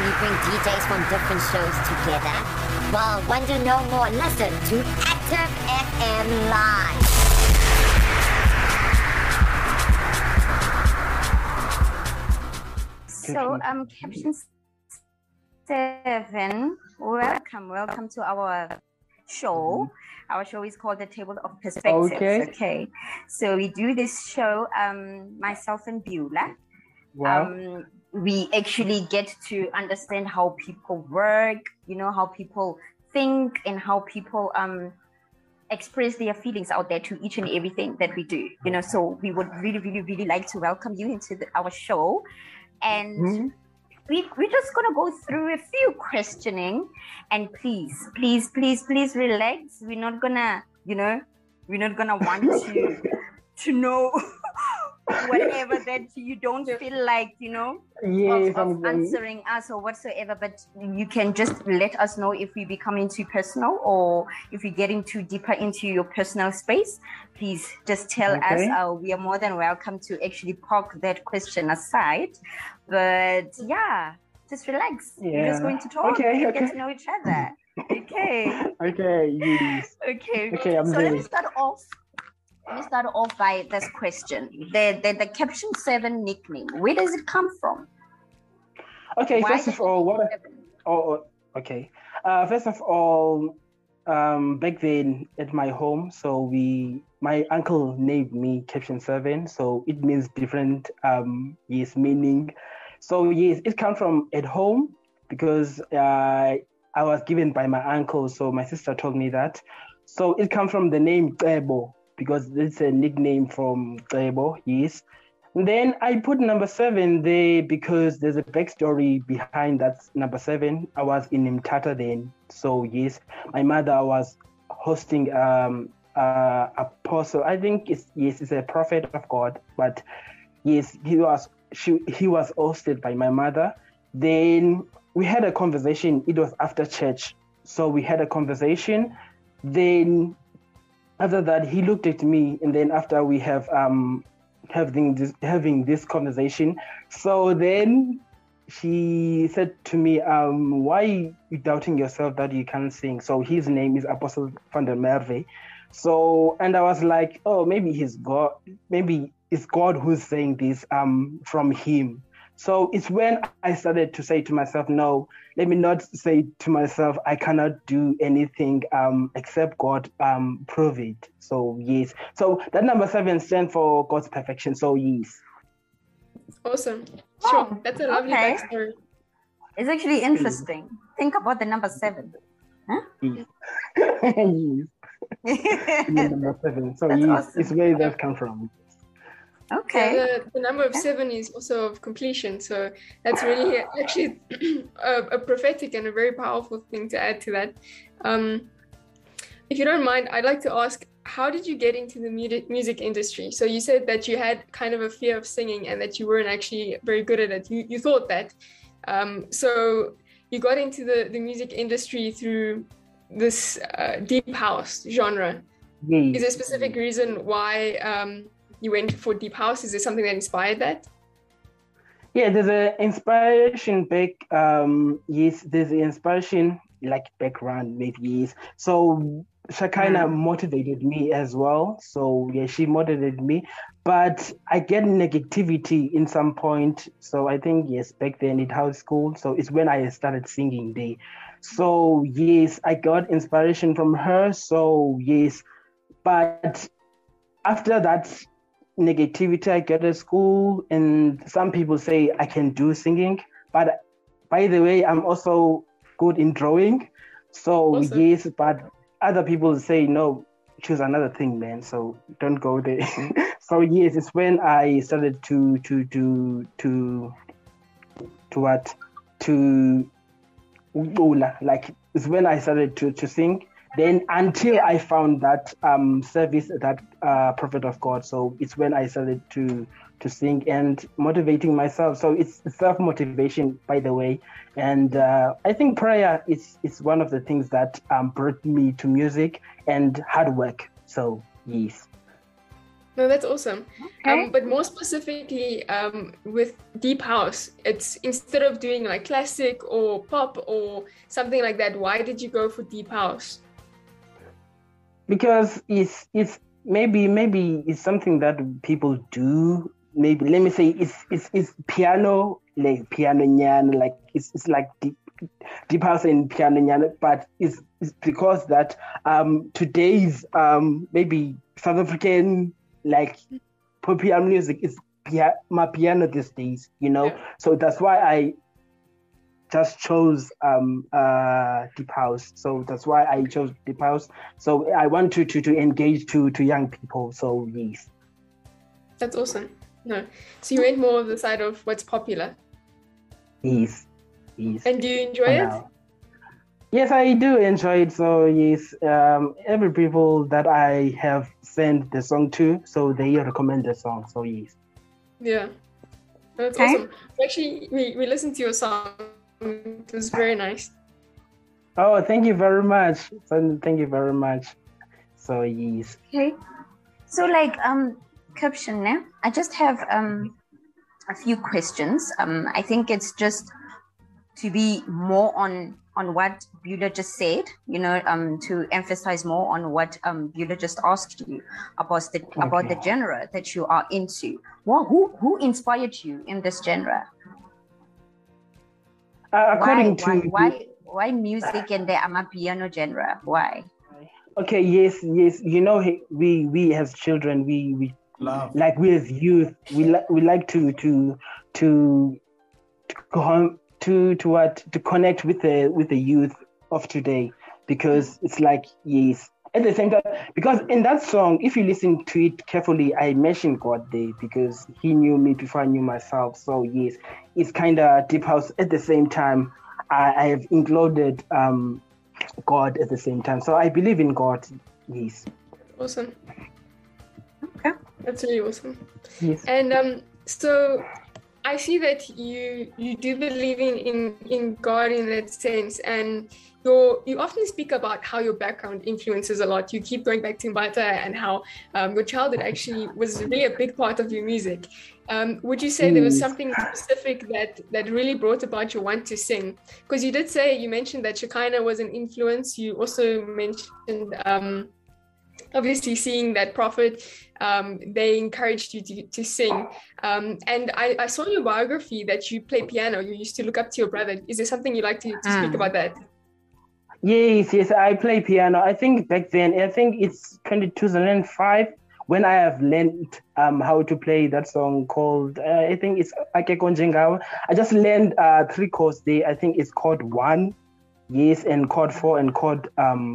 when you bring DJs from different shows together? Well, want to know more? Listen to Active FM Live. So, Caption 7, welcome to our show. Our show is called The Table of Perspectives. Okay. So we do this show, myself and Beulah. Wow. We actually get to understand how people work, how people think and how people express their feelings out there to each and everything that we do. So we would really, really, really like to welcome you into our show. And we're just going to go through a few questioning, and please relax. We're not going to, want to know whatever that you don't feel like, of answering us or whatsoever, but you can just let us know if we become too personal or if we're getting too deeper into your personal space. Please just tell us. We are more than welcome to actually park that question aside. But yeah, just relax. We're just going to talk and get to know each other. Okay. Yes. Okay. I'm so ready. Let me start off by this question. The Caption 7 nickname, where does it come from? Okay, Why first of all, first of all, back then at my home, so my uncle named me Caption 7, so it means different meaning. So yes, it comes from at home because I was given by my uncle, so my sister told me that. So it comes from the name Cebo, because it's a nickname from Cebo, yes. And then I put number 7 there because there's a backstory behind that number 7. I was in Mthatha then. So yes, my mother was hosting apostle. I think it's a prophet of God, but yes, he was hosted by my mother. Then we had a conversation. It was after church. So we had a conversation. Then after that, he looked at me, and then after we have having this conversation, so then she said to me, why you doubting yourself that you can't sing? So his name is Apostle van der Merwe. So, and I was like, oh, maybe he's God, maybe it's God who's saying this from him. So it's when I started to say to myself, no, let me not say to myself, I cannot do anything except God prove it. So yes. So that number 7 stands for God's perfection. So yes. Awesome. Sure. That's a lovely backstory. It's actually interesting. Think about the number 7. Huh? Yes. Yes. Number 7. So yes, awesome. It's where that comes from. Okay. Yeah, the number of 7 is also of completion. So that's really actually a prophetic and a very powerful thing to add to that. If you don't mind, I'd like to ask, how did you get into the music industry? So you said that you had kind of a fear of singing and that you weren't actually very good at it. You thought that. So you got into the music industry through this deep house genre. Yes. Is there a specific reason why you went for deep house? Is there something that inspired that? Yeah, there's an inspiration back. Yes, there's an inspiration like background, maybe. Yes. So Shakina motivated me as well. So yeah, she motivated me, but I get negativity in some point. So I think yes, back then at house school. So it's when I started singing there. So yes, I got inspiration from her. So yes, but after that negativity I get at school, and some people say I can do singing, but by the way, I'm also good in drawing. So awesome. Yes, but other people say no, choose another thing, man. So don't go there. So yes, it's when I started to like it's when I started to sing. Then until I found that service, that prophet of God. So it's when I started to sing and motivating myself. So it's self-motivation, by the way. And I think prayer is one of the things that brought me to music and hard work. So yes. No, that's awesome. Okay. But more specifically, with deep house, it's instead of doing like classic or pop or something like that, why did you go for deep house? Because it's maybe it's something that people do. Maybe let me say it's piano, like piano nyan, like it's like deep house and piano nyan, but it's because that today's maybe South African like popular music is my piano these days, you know. Yeah. So that's why I just chose deep house. So that's why I chose deep house. So I want to engage to young people. So yes. That's awesome. No, so you went more of the side of what's popular. Yes. And do you enjoy For it? now. Yes, I do enjoy it. So yes, every people that I have sent the song to, so they recommend the song. So yes. Yeah, that's Okay. awesome. Actually, we listened to your song. It was very nice. Oh, thank you very much. Thank you very much. So yes. Okay. So like Caption now. I just have a few questions. I think it's just to be more on what Beulah just said, you know, to emphasize more on what Beulah just asked you about the genre that you are into. Well, who inspired you in this genre? Why music and the Amapiano genre? Why? Okay, yes. You know, we as children, we Love. like we as youth, we like to connect with the youth of today, because it's like yes. At the same time, because in that song, if you listen to it carefully, I mentioned God there because He knew me before I knew myself. So yes, it's kind of deep house. At the same time, I have included God at the same time. So I believe in God. Yes. Awesome. Okay. That's really awesome. Yes. And so I see that you do believe in God in that sense, and you often speak about how your background influences a lot. You keep going back to Mbata and how your childhood actually was really a big part of your music. Would you say there was something specific that really brought about your want to sing? Because you mentioned that Shekinah was an influence. You also mentioned obviously seeing that Prophet, they encouraged you to sing. And I saw in your biography that you play piano. You used to look up to your brother. Is there something you'd like to speak about that? Yes, I play piano. I think back then, it's 2005 when I have learned how to play that song called, I think it's Akeko Njengawe. I just learned 3 chords there. I think it's chord 1, yes, and chord 4 and chord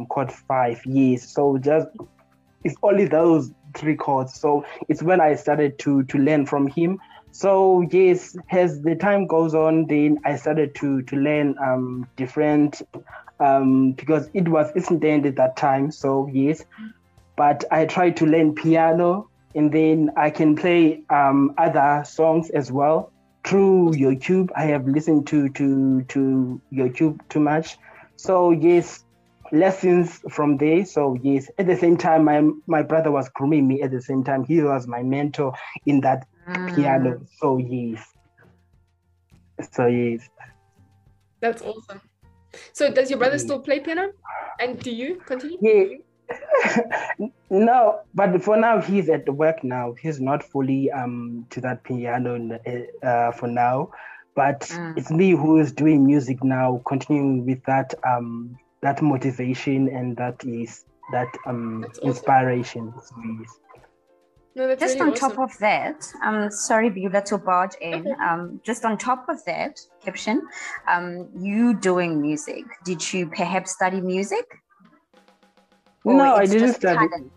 5, yes. So just, it's only those 3 chords. So it's when I started to learn from him. So yes, as the time goes on, then I started to learn different, because it was intended at that time. So yes, but I tried to learn piano, and then I can play other songs as well through YouTube. I have listened to YouTube too much. So yes, lessons from there. So yes, at the same time, my brother was grooming me. At the same time, he was my mentor in that piano. So yes. That's awesome. So does your brother still play piano? And do you continue? Yeah. No, but for now he's at work now. He's not fully to that piano for now. But it's me who is doing music now, continuing with that that motivation and that inspiration. Yes. No, that's Just really on top awesome. of that, sorry, Beulah, to barge in. Just on top of that, Caption, you doing music. Did you perhaps study music? No, I it's didn't just study. talent?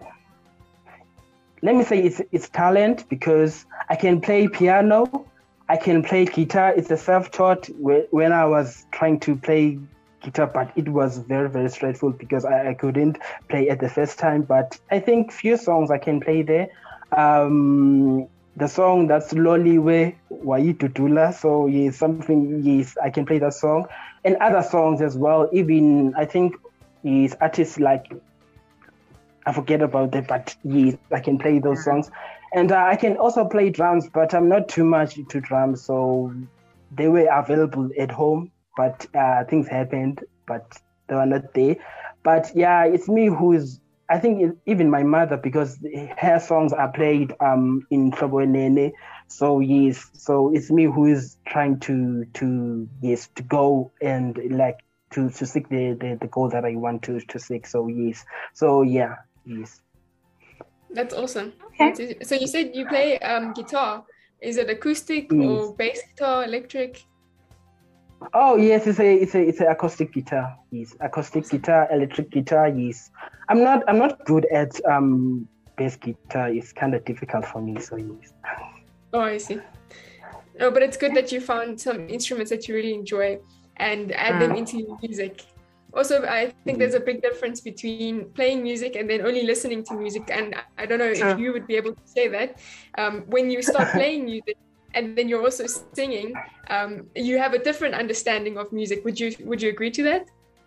Let me say it's talent, because I can play piano, I can play guitar. It's a self-taught when I was trying to play guitar, but it was very, very stressful because I couldn't play at the first time. But I think few songs I can play there. The song that's Loliwe Waitutula. So yes, I can play that song. And other songs as well. Even I think is artists like I forget about that, but yes, I can play those songs. And I can also play drums, but I'm not too much into drums. So they were available at home, but things happened, but they were not there. But yeah, it's me who's, I think even my mother, because her songs are played in Nene. So yes, so it's me who is trying to go and like to seek the goal that I want to seek. So yes. So yeah, yes. That's awesome. Okay. So you said you play guitar. Is it acoustic or bass guitar, electric? Oh yes, it's a acoustic guitar. Yes, acoustic guitar, electric guitar. Yes, I'm not good at bass guitar. It's kind of difficult for me. So yes. Oh, I see. No, but it's good that you found some instruments that you really enjoy and add them into your music. Also, I think there's a big difference between playing music and then only listening to music. And I don't know if you would be able to say that. When you start playing music and then you're also singing, you have a different understanding of music. Would you agree to that?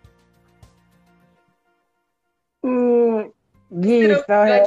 Yes.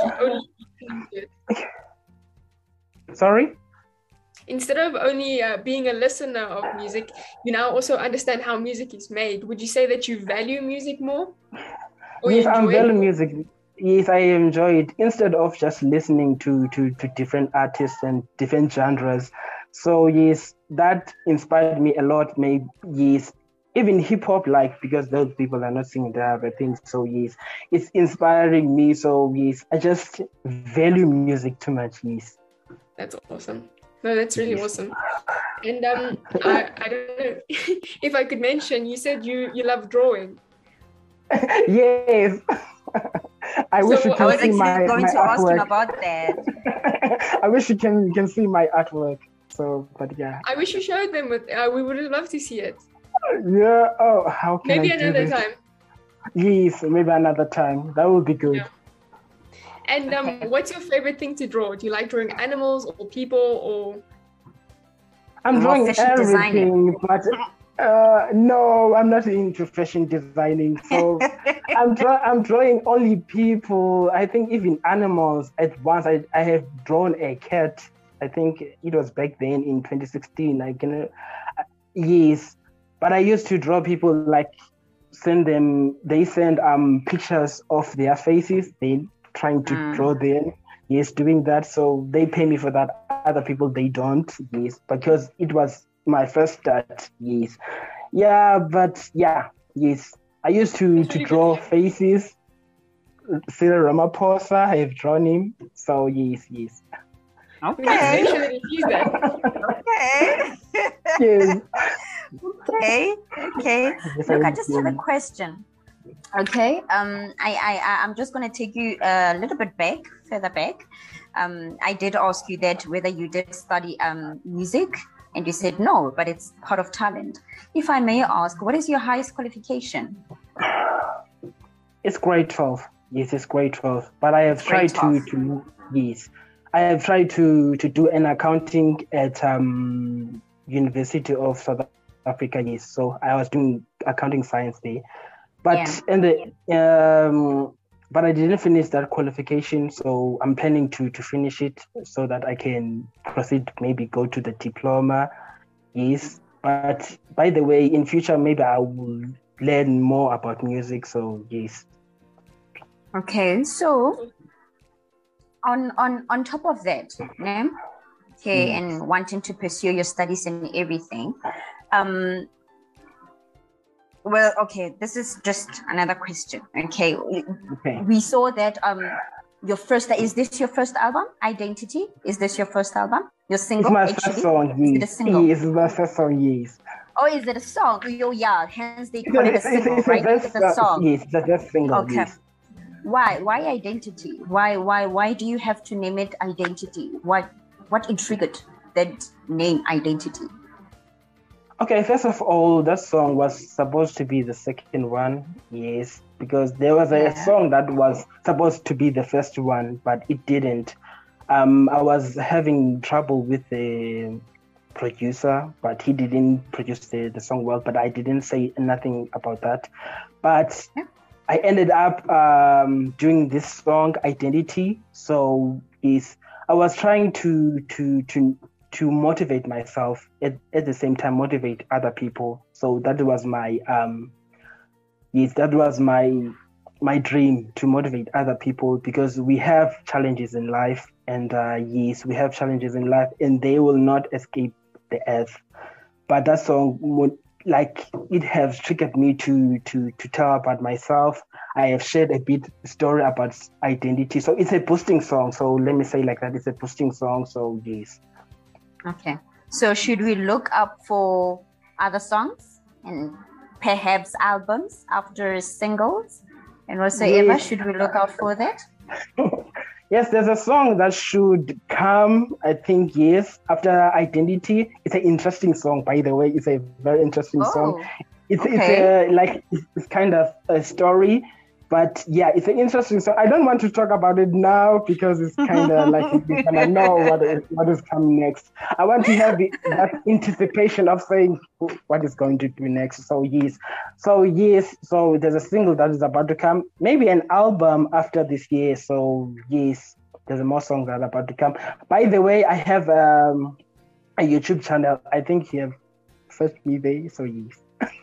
Sorry? Instead of only being a listener of music, you now also understand how music is made. Would you say that you value music more? Yes, I value music. Yes, I enjoy it instead of just listening to different artists and different genres. So yes, that inspired me a lot. Maybe yes, even hip hop, like because those people are not singing the other things. So yes, it's inspiring me. So yes, I just value music too much. Yes. That's awesome. No, that's really awesome. And I don't know if I could mention, you said you love drawing. Yes. I wish you can see my going to artwork. ask him about that. I wish you can see my artwork. So, but yeah. I wish you showed them. We would love to see it. Yeah. Oh, how can maybe I do another this? time. Yes, maybe another time. That would be good. Yeah. And what's your favorite thing to draw? Do you like drawing animals or people or? I'm drawing everything, but no, I'm not into fashion designing. So I'm drawing only people. I think even animals. At once, I have drawn a cat. I think it was back then in 2016. Yes, but I used to draw people like they send pictures of their faces. They trying to draw them. Yes, doing that. So they pay me for that. Other people, they don't. Yes, because it was my first start. Yes. Yeah, but yeah, yes. I used to draw faces. Cyril Ramaphosa, I have drawn him. So yes. Okay. Okay. Yes. Okay. Look, I just have a question. Okay. I'm just going to take you a little bit further back. I did ask you that whether you did study music, and you said no, but it's part of talent. If I may ask, what is your highest qualification? It's grade 12. Yes, it's grade 12. But I have tried to yes. I have tried to do an accounting at University of South Africa. Yes, so I was doing accounting science there. But but I didn't finish that qualification, so I'm planning to finish it so that I can proceed, maybe go to the diploma. Yes, but by the way, in future maybe I will learn more about music. So yes. Okay, so on top of that, and wanting to pursue your studies and everything, well, okay, this is just another question. Okay. We saw that is this your first album, Identity? Is this your first album? Your single? It's my first song, yes. Is it a single? Yes, it's my first song, yes. Oh, is it a song? Oh, yeah, hence they call it a single, right? It's a song. Yes, it's a first single, okay. Yes. Why Identity? Why do you have to name it Identity? What intrigued that name, Identity? Okay, first of all, that song was supposed to be the second one, yes, because there was a song that was supposed to be the first one, but it didn't. I was having trouble with the producer, but he didn't produce the song well, but I didn't say nothing about that. But I ended up doing this song Identity. So I was trying to motivate myself at the same time motivate other people. So that was my my dream, to motivate other people, because we have challenges in life, and we have challenges in life, and they will not escape the earth. But that song it has triggered me to tell about myself. I have shared a bit story about identity. So it's a boosting song. So let me say like that. It's a boosting song. So yes. Okay. So should we look up for other songs and perhaps albums after singles? And whatsoever, should we look out for that? Yes, there's a song that should come, I think, yes, after Identity. It's an interesting song, by the way. It's a very interesting song. It's kind of a story, but yeah, it's an interesting song. I don't want to talk about it now because it's kind of like you kind of know what is coming next. I want to have that anticipation of saying what is going to be next. So there's a single that is about to come, maybe an album after this year. So yes, there's more songs that are about to come. By the way, I have a YouTube channel. I think you have searched me there. So yes.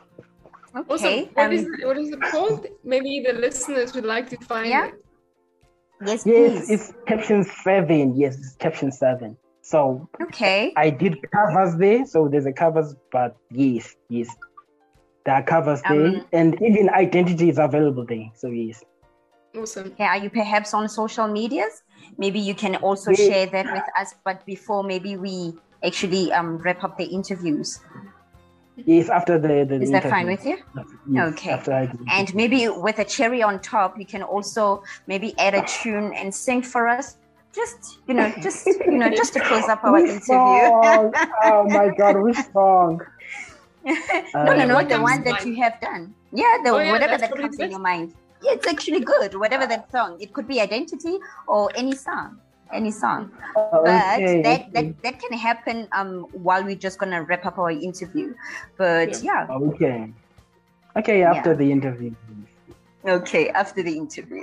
Okay. Also, what is it called? Maybe the listeners would like to find it. Yes, please. It's Caption 7. Yes, it's Caption 7. So I did covers there. So there's a covers, but yes. There are covers there. And even Identity is available there. So yes. Awesome. Okay, are you perhaps on social medias? Maybe you can also share that with us. But before maybe we actually wrap up the interviews. Yes, after the Is that fine with you? Yes, okay. And maybe with a cherry on top, you can also maybe add a tune and sing for us. Just to close up our interview. Oh my God, which song? No, the one that you have done. Yeah, whatever that comes in your mind. Yeah, it's actually good. Whatever that song. It could be Identity or any song. But that can happen while we're just gonna wrap up our interview. But yeah. Okay, after the interview. Okay, after the interview.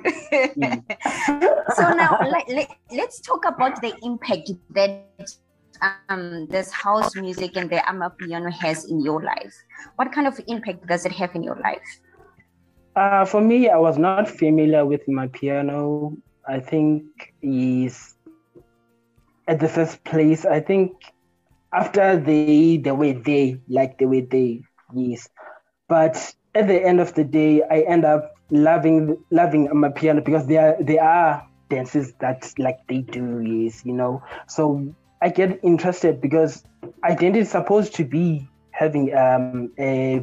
So now let's talk about the impact that this house music and the Amapiano has in your life. What kind of impact does it have in your life? For me, I was not familiar with my piano. I think is at the first place. I think after they were there, yes. But at the end of the day, I end up loving my piano because there are dances that like they do, yes, So I get interested because Identity is supposed to be having a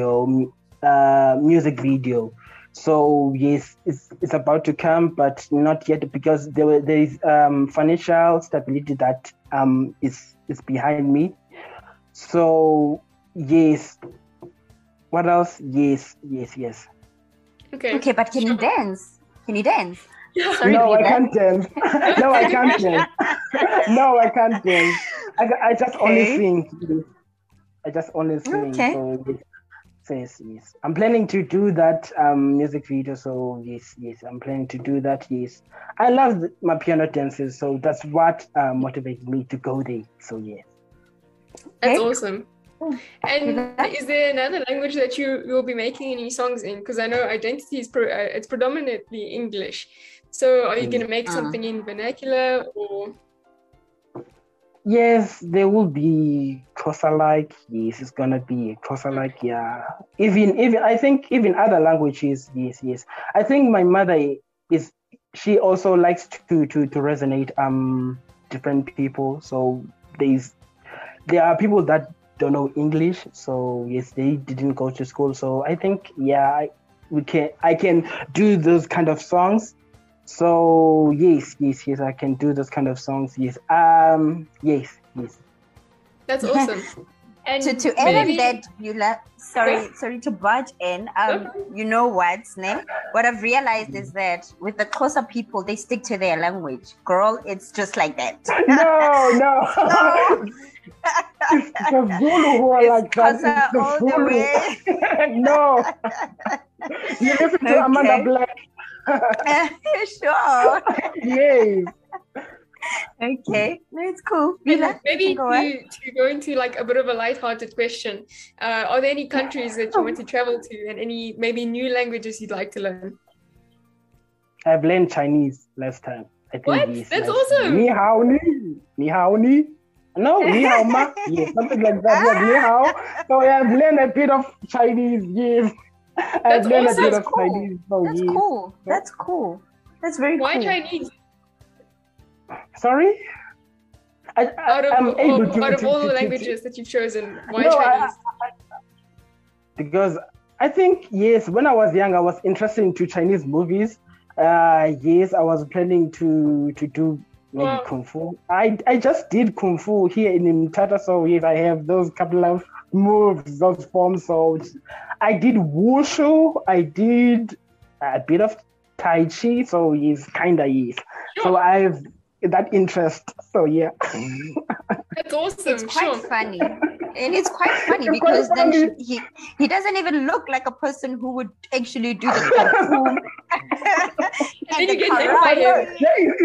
music video. So yes, it's about to come, but not yet because there is financial stability that is behind me. So yes. What else? Yes. Okay, but can you dance? Sorry, no, I can't dance. No, I can't dance. No, I can't dance. I just only sing. I just only sing. Okay. So yes. I'm planning to do that music video. So yes. I'm planning to do that. Yes. I love my piano dances. So that's what motivated me to go there. So yes. That's awesome. And is there another language that you will be making any songs in? Because I know Identity is it's predominantly English. So are you going to make something in vernacular or? Yes, there will be Xhosa-like. Yes, it's gonna be Xhosa-like. Yeah. Even I think even other languages. Yes. I think my mother she also likes to resonate different people. So there are people that don't know English. So yes, they didn't go to school. So I think I can do those kind of songs. So yes, I can do those kind of songs. Yes, yes. That's awesome. And to add on that, Beulah, sorry to barge in. You know what, Sneh? What I've realized is that with the Xhosa people, they stick to their language. Girl, it's just like that. No. It's the Zulu who are like that. Xhosa all the way. No. You listen to Amanda Black. Sure. Yes. Okay, that's cool. Maybe to go into like a bit of a light-hearted question, are there any countries that you want to travel to, and any maybe new languages you'd like to learn? I've learned Chinese last time. I think What? yes, That's last awesome. time. Ni hao ni. Ni hao ni. No, ni hao ma. Yes, something like that. Yes, ni hao. So I've learned a bit of Chinese. Yes. I've learned a bit of Chinese. So, That's yes. cool. That's cool. That's very Why cool. Chinese? Sorry? Out of all the languages that you've chosen, why Chinese? Because I think, yes, when I was young, I was interested into Chinese movies. Yes, I was planning to do maybe Kung Fu. I just did Kung Fu here in Mtata, so yes, I have those couple of moves, those forms. So I did Wushu, I did a bit of Tai Chi, so yes, kind of yes. Sure. So I've that interest, so yeah. That's awesome. It's quite funny. And it's quite funny because then he doesn't even look like a person who would actually do the Kung Fu. And then you get hit by him.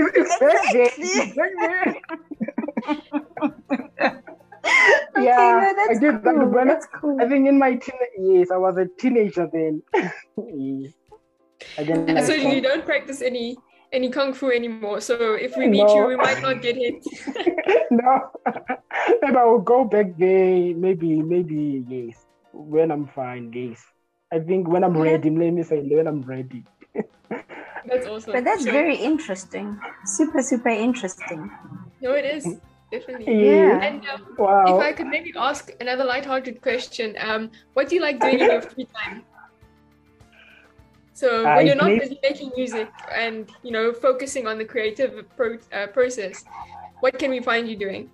Yeah, that's I did that cool. when That's cool. I think in my yes, I was a teenager then. Yes. I didn't like So that. you don't practice any Kung Fu anymore. So if we meet you, we might not get hit. No, maybe I will go back there. Maybe yes. When I'm fine, yes. I think when I'm ready. Let me say when I'm ready. That's awesome. But that's Sure. very interesting. Super, super interesting. No, it is definitely. Yeah. And Wow. if I could maybe ask another light-hearted question, what do you like doing in your free time? So when you're not busy making music and focusing on the creative process, what can we find you doing?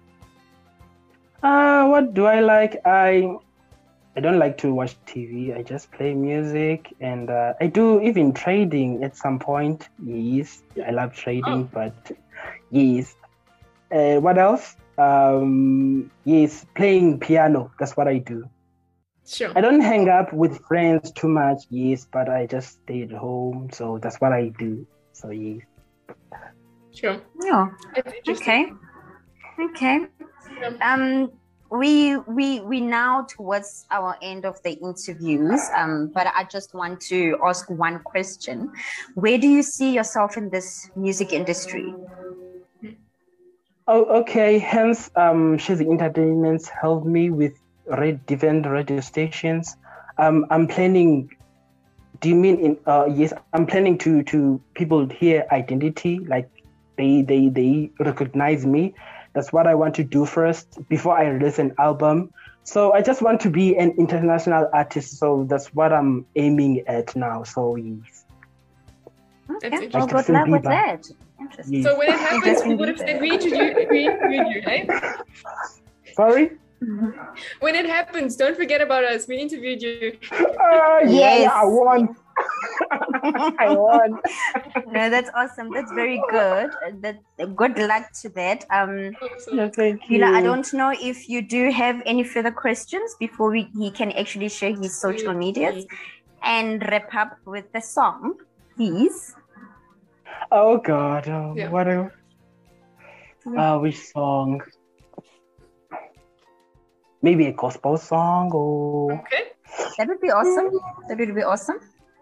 What do I like? I don't like to watch TV. I just play music, and I do even trading at some point. Yes, I love trading, but yes. What else? Yes, playing piano. That's what I do. Sure. I don't hang up with friends too much. Yes, but I just stay at home. So that's what I do. So yes. Sure. Yeah. That's interesting. Okay. We now towards our end of the interviews. But I just want to ask one question. Where do you see yourself in this music industry? Oh, okay. Hence, Shazzy Entertainment helped me with different radio stations. I'm planning. Do you mean in? Yes, I'm planning to people hear identity, like they recognize me. That's what I want to do first before I release an album. So I just want to be an international artist. So that's what I'm aiming at now. So yes. Okay. That's Well, good luck with that. Interesting. Yes. So when it happens, we would have said we interviewed you, right? Sorry. When it happens, don't forget about us. We interviewed you. Yes. I won. I won. No, that's awesome. That's very good. Good luck to that. Yeah, thank you. Vila, I don't know if you do have any further questions before he can actually share his social medias and wrap up with the song, please. Oh God! Yeah. What a which song? Maybe a gospel song or Okay. That would be awesome. That would be awesome.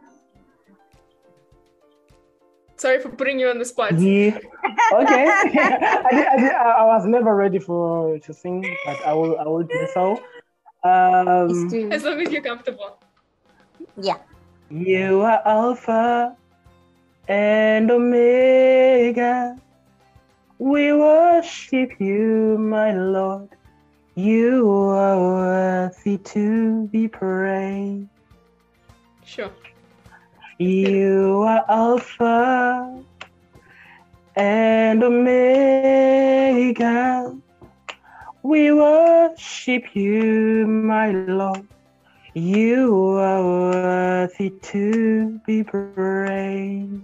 Sorry for putting you on the spot. yeah. Okay. I was never ready to sing, but I will do so. As long as you're comfortable. Yeah. You are Alpha and Omega. We worship you, my Lord. You are worthy to be praised. Sure. You are Alpha and Omega. We worship you, my Lord. You are worthy to be praised.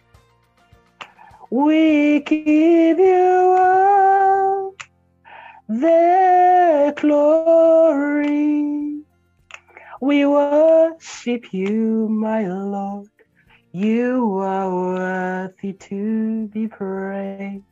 We give you all the glory. We worship you, my Lord. You are worthy to be praised.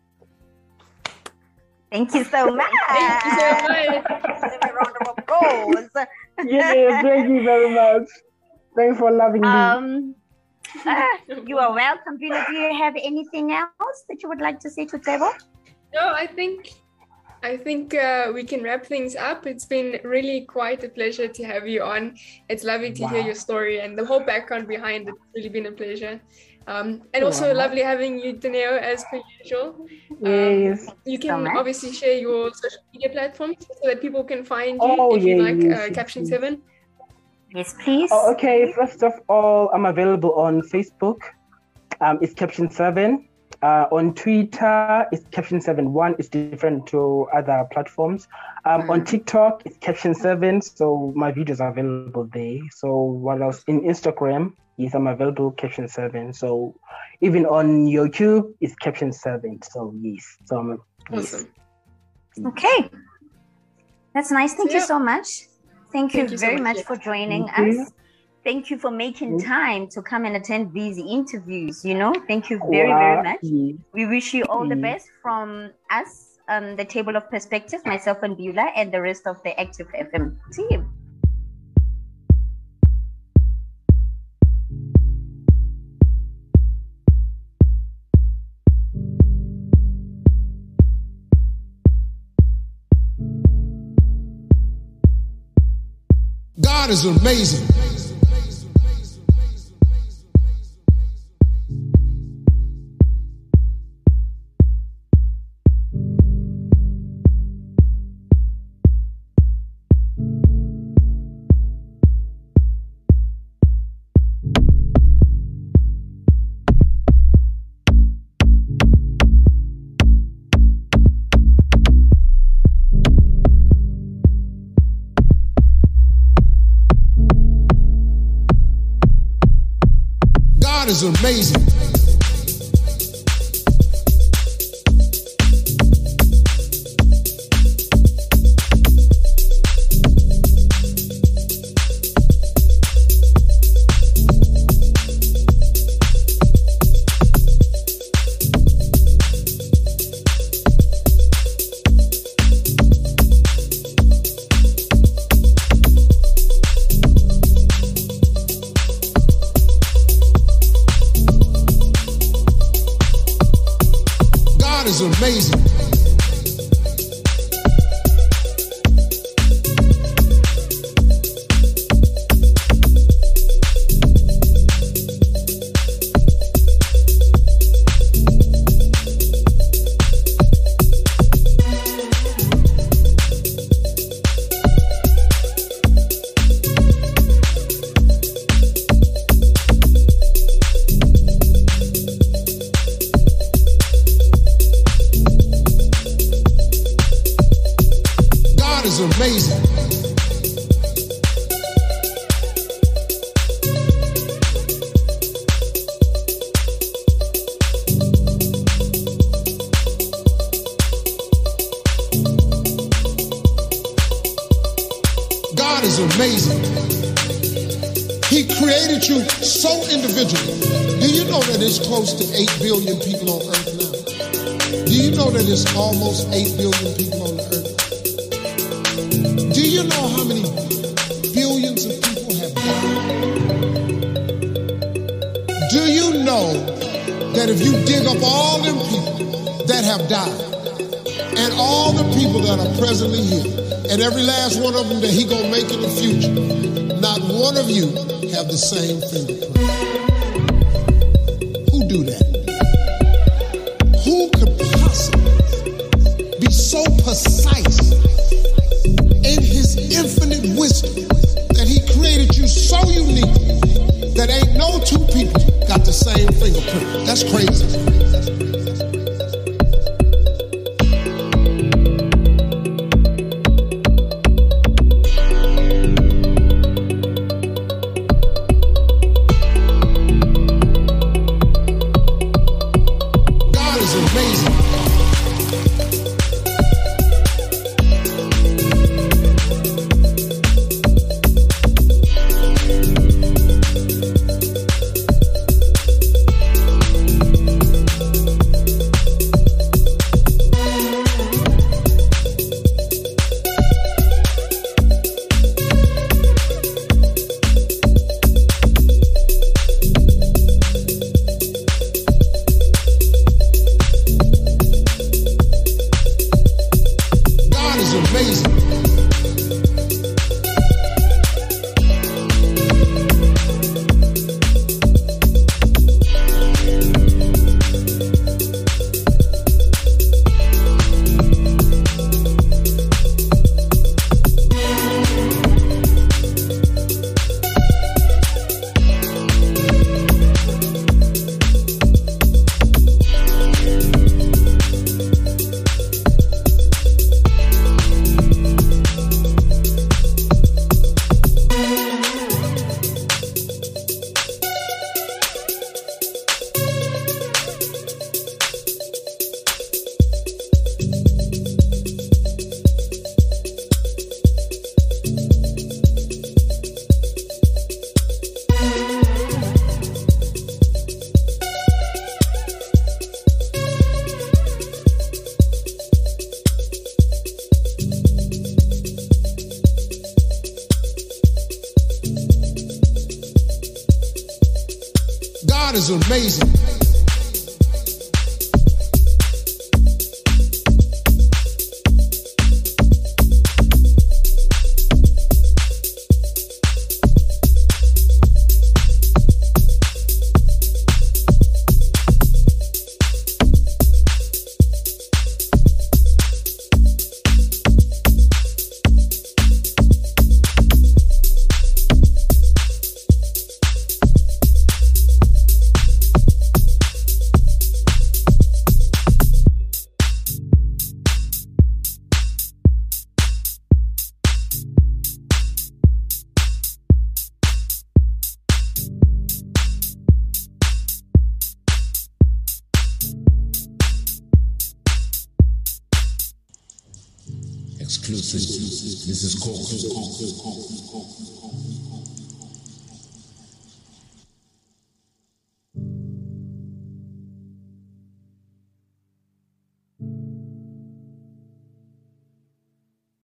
Thank you so much. Thank you so much. A round of applause. Yes, thank you very much. Thanks for loving me. You are welcome. Pina, do you have anything else that you would like to say to Tebo? No, I think we can wrap things up. It's been really quite a pleasure to have you on. It's lovely to hear your story and the whole background behind it. It's really been a pleasure. And also lovely having you, Dineo, as per usual. Yes. You can obviously share your social media platforms so that people can find you if you like Caption 7. Yes, please. Oh, okay. First of all, I'm available on Facebook. It's Caption 7. On Twitter, it's Caption 7.1. It's different to other platforms. On TikTok, it's Caption 7. So my videos are available there. So what else? In Instagram, yes, I'm available Caption 7. So even on YouTube, it's Caption 7. So yes. So I'm awesome. Yes. Okay. That's nice. Thank you so much. Thank you very much for joining us. Thank you for making time to come and attend these interviews. Thank you very, very much. We wish you all the best from us, the Table of Perspective, myself and Beulah, and the rest of the Active FM team. God is amazing. God is amazing. Amazing. Amazing. God is amazing. He created you so individually. Do you know that it's close to 8 billion people on earth now? Do you know that it's almost 8 billion people on the earth? Do you know how many billions of people have died? Do you know that if you dig up all them people that have died and all the people that are presently here and every last one of them that he gonna make in the future, not one of you have the same fingerprint? Who do that? Who could possibly be so precise in his infinite wisdom that he created you so unique that ain't no two people got the same fingerprint? That's crazy. God is amazing. Exclusive. This is Coco.